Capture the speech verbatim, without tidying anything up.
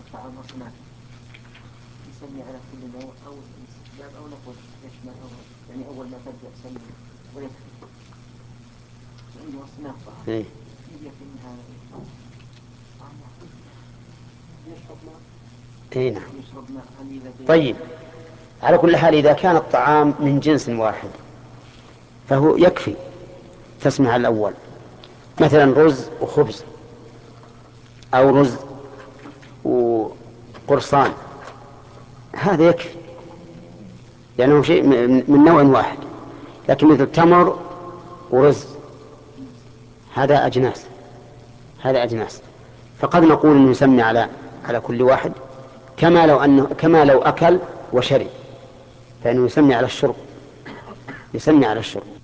طعام أصناف يسمي على كل نوع أو الاستحباب أو نقول يشمل أول يعني أول ما تبدأ سمي ويكفي لأنه أصناف طعام يكفي منها يشرب ماء. اي نعم. طيب، على كل حال إذا كان الطعام من جنس واحد فهو يكفي تسمع الأول، مثلا رز وخبز أو رز وقرصان، هذا يكفي لأنه شيء من نوع واحد. لكن مثل تمر ورز هذا أجناس، هذا أجناس، فقد نقول إنه يسمي على على كل واحد، كما لو أنه كما لو أكل وشرب، فإنه يسمي على الشرب، يسمي على الشرب.